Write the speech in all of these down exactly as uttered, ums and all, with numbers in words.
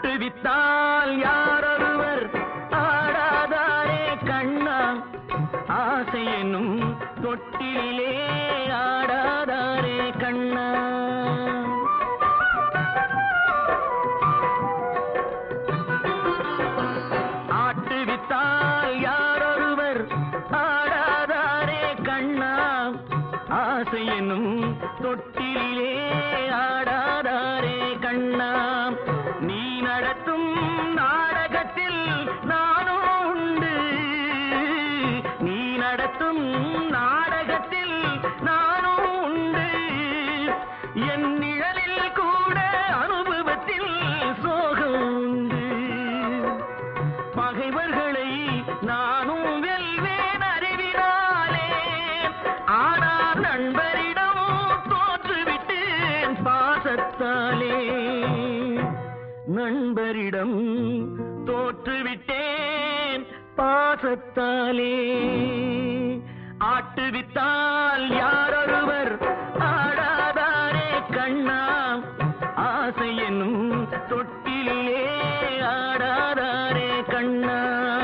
ஆட்டுவித்தால் யாரொருவர் ஆடாதாரே கண்ணா, ஆசை என்னும் தொட்டிலே ஆடாதாரே கண்ணா. ஆட்டுவித்தால் யாரொருவர் ஆடாதாரே கண்ணா, ஆசை என்னும் தொட்டிலே ஆடாதாரே கண்ணா. நீ நடத்தும் நாடகத்தில் நானும் உண்டு, நீ நடத்தும் நாடகத்தில் நானும் உண்டு. என் நிழலில் கூட அனுபவத்தில் சோகம் உண்டு. பகைவர்களை நானும் வெல்வேன் அறிவினாலே, ஆனால் நண்பரிடம் தோற்றுவிட்டேன் பாசத்தாலே. நண்பரிடம் தோற்றுவிட்டேன் பாசத்தாலே. ஆட்டுவித்தால் யாரொருவர் ஆடாதாரே கண்ணா, ஆசை என்னும் தொட்டிலே ஆடாதாரே கண்ணா.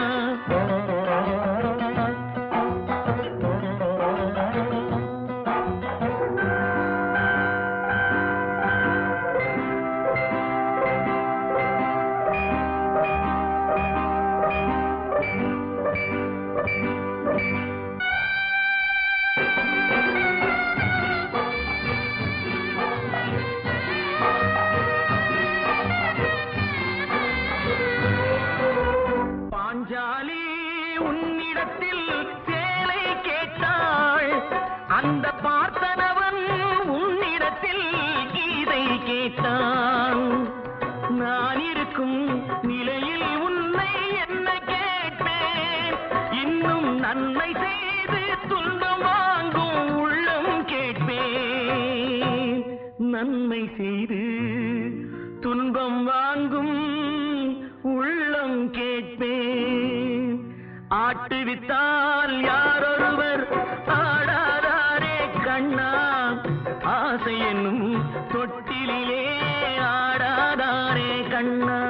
பாஞ்சாலி உன்னிடத்தில் சேலை கேட்டாள், அந்த பார்த்தனவன் உன்னிடத்தில் கீதை கேட்டான். நான் இருக்கும் நிலையில் உன்னை என்ன கேட்பேன், இன்னும் நன்மை செய்து துன்பம் வாங்கும் உள்ளம் கேட்பேன். நன்மை செய்து துன்பம் வாங்கும் உள்ளம் கேட்பேன். ஆட்டுவித்தால் யாரொருவர் ஆடாதாரே கண்ணா, ஆசை என்னும் தொட்டிலே ஆடாதாரே கண்ணா.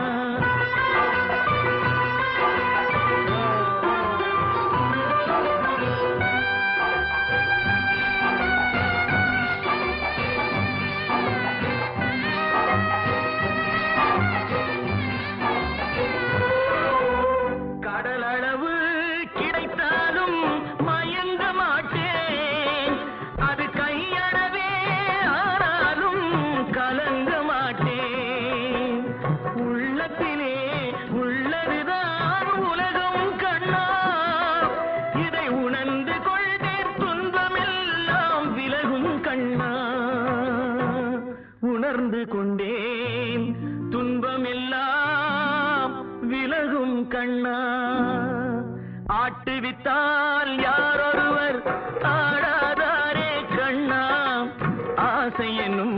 கடலளவு கிடைத்தாலும் மயங்க மாட்டேன், அது கையளவே ஆனாலும் கலங்க மாட்டேன். உள்ளத்திலே உள்ளதுதான் உலகம் கண்ணா, இதை உணர்ந்து கொள்வேன் துன்பமெல்லாம் விலகும் கண்ணா. உணர்ந்து கொண்டேன் துன்பமெல்லாம் விலகும் கண்ணா. ஆட்டுவித்தால் யாரொருவர் ஆடாதாரே கண்ணா, ஆசை என்னும்